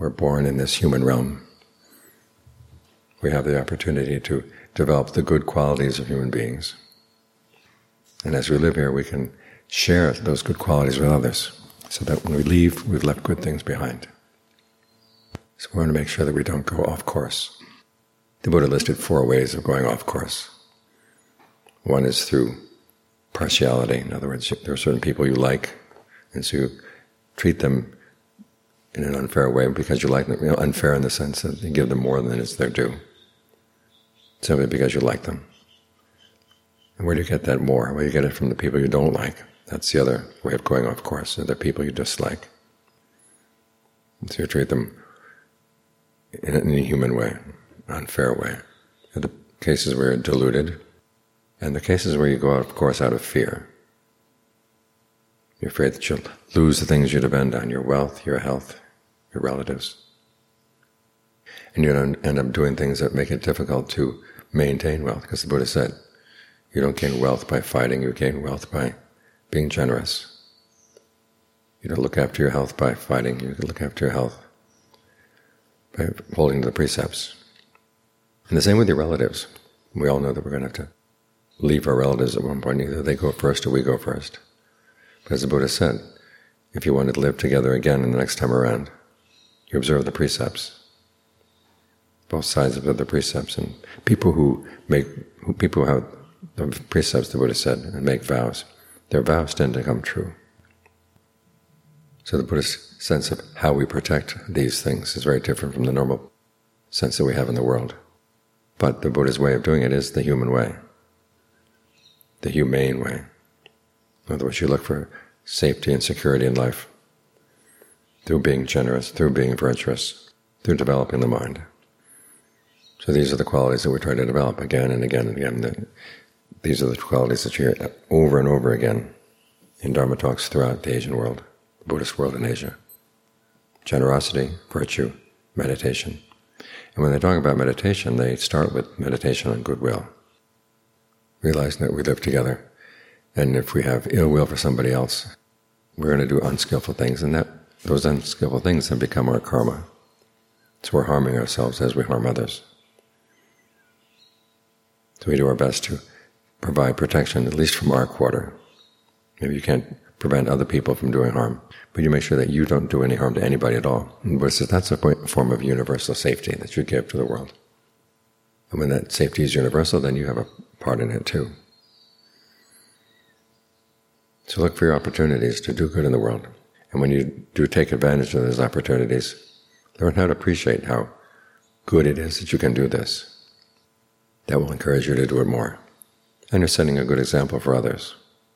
we're born in this human realm. We have the opportunity to develop the good qualities of human beings. And as we live here, we can share those good qualities with others, so that when we leave, we've left good things behind. So we want to make sure that we don't go off course. The Buddha listed 4 ways of going off course. One is through partiality. In other words, there are certain people you like, and so you treat them in an unfair way because you like them. Unfair in the sense that you give them more than is their due, simply because you like them. And where do you get that more? Well, you get it from the people you don't like. That's the other way of going off course, the people you dislike. And so you treat them in a human way, an unfair way. In the cases where you're deluded, and the cases where you go off course out of fear. You're afraid that you'll lose the things you depend on, your wealth, your health, your relatives. And you're going to end up doing things that make it difficult to maintain wealth, because the Buddha said, you don't gain wealth by fighting, you gain wealth by being generous. You don't look after your health by fighting, you can look after your health by holding to the precepts. And the same with your relatives. We all know that we're going to have to leave our relatives at one point. Either they go first or we go first. But as the Buddha said, if you want to live together again the next time around, you observe the precepts, both sides of the precepts. And people who have the precepts, the Buddha said, and make vows, their vows tend to come true. So the Buddhist sense of how we protect these things is very different from the normal sense that we have in the world. But the Buddha's way of doing it is the human way, the humane way. In other words, you look for safety and security in life through being generous, through being virtuous, through developing the mind. So these are the qualities that we try to develop again and again and again. These are the qualities that you hear over and over again in Dharma talks throughout the Asian world, the Buddhist world in Asia. Generosity, virtue, meditation. And when they talk about meditation, they start with meditation on goodwill, realizing that we live together. And if we have ill will for somebody else, we're going to do unskillful things, and those unskillful things then become our karma. So we're harming ourselves as we harm others. So we do our best to provide protection, at least from our quarter. Maybe you can't prevent other people from doing harm, but you make sure that you don't do any harm to anybody at all. And the Buddha says that's a form of universal safety that you give to the world. And when that safety is universal, then you have a part in it too. So look for your opportunities to do good in the world. And when you do take advantage of those opportunities, learn how to appreciate how good it is that you can do this. That will encourage you to do it more. And you're setting a good example for others.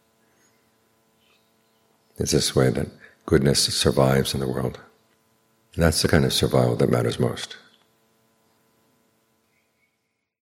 It's this way that goodness survives in the world. And that's the kind of survival that matters most.